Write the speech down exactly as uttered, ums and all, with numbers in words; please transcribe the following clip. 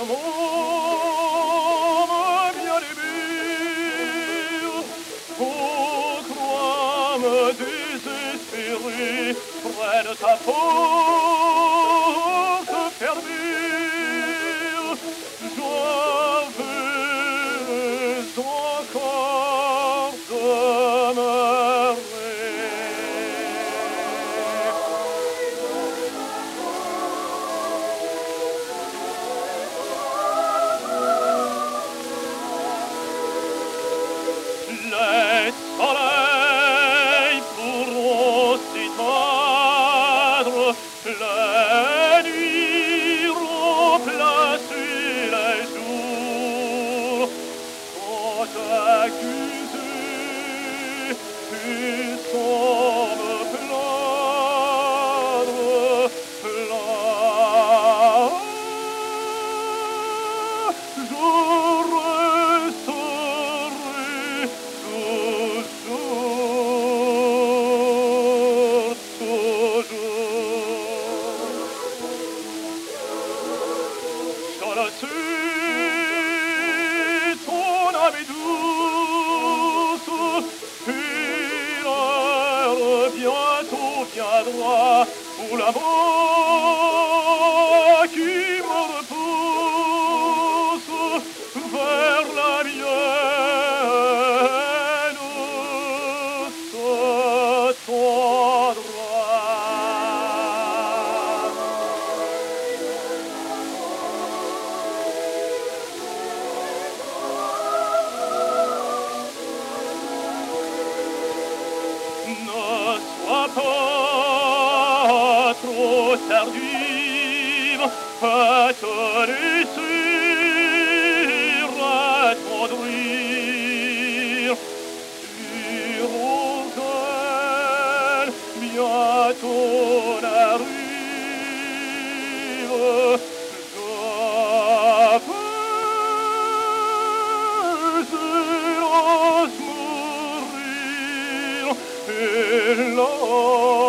mon bien-aimé, pourquoi me désespérer près de ta porte fermée? Je veux encore demeurer. Le soleil pour aussi tendre, la nuit remplacer les jours. Sans t'accuser et sans me plaindre, là, je resterai toujours, toujours. Je le sais, ton âme est douce, et l'heure bientôt viendra où la mort qui me repousse vers la mienne se tendra. Ne sois pas trop tardive à te laisser attendrir. Sur auquel bientôt n'arrive, j'apaise hélas mourir. Et là